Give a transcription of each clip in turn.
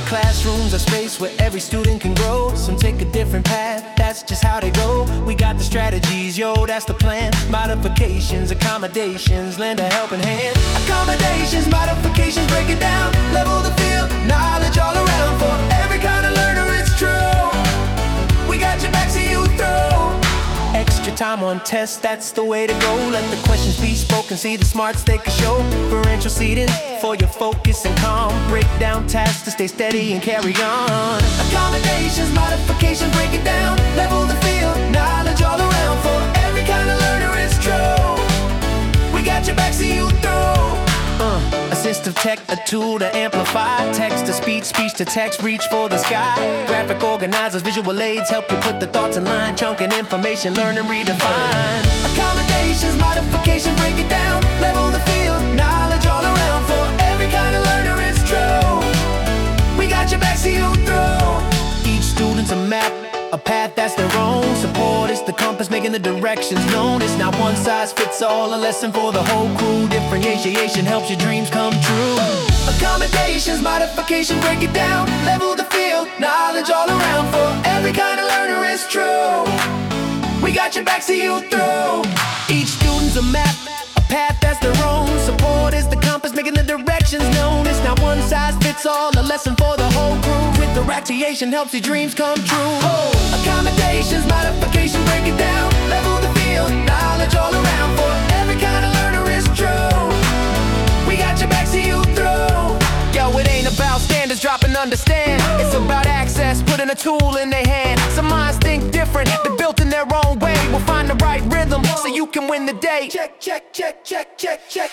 classrooms are space where every student can grow. Some take a different path, that's just how they go. We got the strategies, yo, that's the plan. Modifications, accommodations, lend a helping hand. Accommodations, modifications, break it down. Level the field, knowledge all around. For every kind of learner, it's true. We got your back so you throw. Extra time on tests, that's the way to go. Let the questions be spoken, see the smarts they can show. Differential seating for your focus and calm. Break down tasks to stay steady and carry on. Accommodations, modifications, break it down. Level the field, knowledge all around. For every kind of learner, it's true. We got your back so you throw. Assistive tech, a tool to amplify. Text to speech, speech to text, reach for the sky. Graphic organizers, visual aids help you put the thoughts in line. Chunking information, learn and redefine. Accommodations, modification, break it down. Level the field, knowledge all around. For every kind of learner, it's true. We got your back so you throw. Each student's a map, a path that's their own. Support is the compass making the directions known. It's not one size fits all, a lesson for the whole crew. Differentiation helps your dreams come true. Accommodations, modification, break it down. Level the field, knowledge all around. For every kind of learner, it's true. We got your back so you through. Each student's a map, a path that's their own. Support is the compass making the directions known. It's not one size fits all, a lesson for the whole crew. With differentiation helps your dreams come true. Accommodations, modification, break it down. Level the field, knowledge all around. For every kind of learner, it's true. We got your back so you through. Yo, it ain't about standards, drop and understand. It's about access, putting a tool in their hand. Some minds think different, they're built in their own way. We'll find the right rhythm so you can win the day. Check, check, check, check, check, check.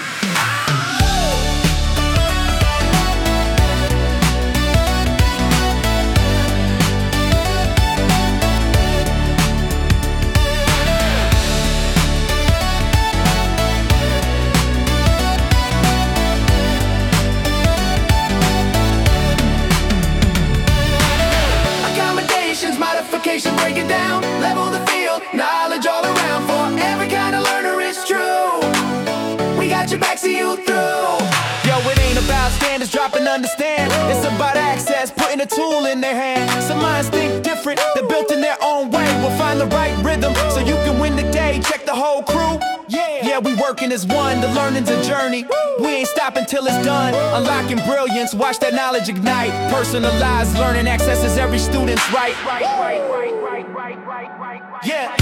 Modification, break it down. Level the field, knowledge all around. For every kind of learner, it's true. We got your back so you through. Yo, it ain't about standards, drop and understand. It's about access, putting a tool in their hand. Some minds think different, they're built in their own way. We'll find the right rhythm so you can win the day. Check the whole crew. Yeah, we working as one, the learning's a journey. We ain't stopping till it's done. Unlocking brilliance, watch that knowledge ignite. Personalized learning accesses every student's right. Yeah.